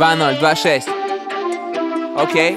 2026. Окей.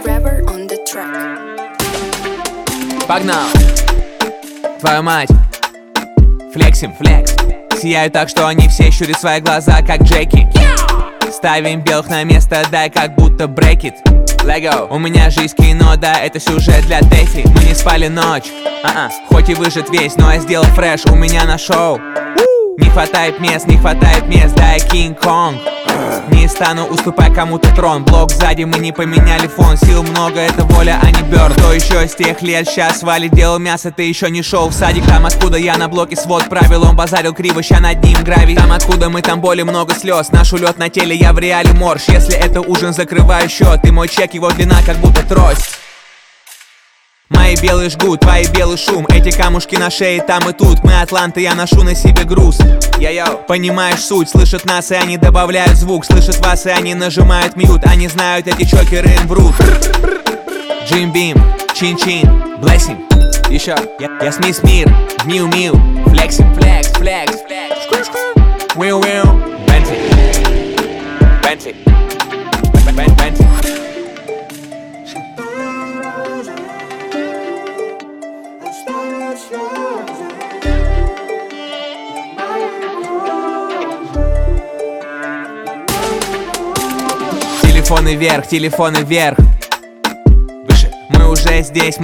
Погнал. Твою мать. Флексим, флекс. Сияю так, что они все щурят свои глаза, как Джеки. Ставим белых на место, дай как будто брекет. Лего. У меня жизнь кино, да, это сюжет для Дэфи. Мы не спали ночь, хоть и выжат весь, но я сделал фреш у меня на шоу. Не хватает мест, да, я Кинг-Конг. Не стану уступать кому-то трон. Блок сзади, мы не поменяли фон. Сил много, это воля, а не бёрд. То еще с тех лет, сейчас валит, делал мясо. Ты еще не шел в садик. Там откуда я на блоке свод правил. Он базарил криво, ща над ним гравий. Там откуда мы, там боли, много слез. Наш улет на теле, я в реале морж. Если это ужин, закрываю счет. И мой чек, его длина как будто трость. Мои белые жгут, твои белый шум. Эти камушки на шее там и тут. Мы атланты, я ношу на себе груз. Йо-йо, понимаешь суть, слышат нас и они добавляют звук. Слышат вас и они нажимают мьют. Они знают, эти чокеры им врут. Джим Бим, чин-чин, блессинг. Еще, я Смис Мир, Миу-Миу. Флексим, флекс, флекс, флекс. Уиу-уиу, Бентли. Бентли. Бентли. Телефоны вверх. Выше. Мы уже здесь.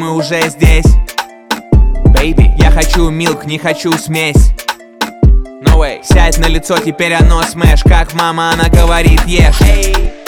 Baby, я хочу милк, не хочу смесь. No way. Сядь на лицо, теперь оно смэш. Как мама, она говорит, ешь.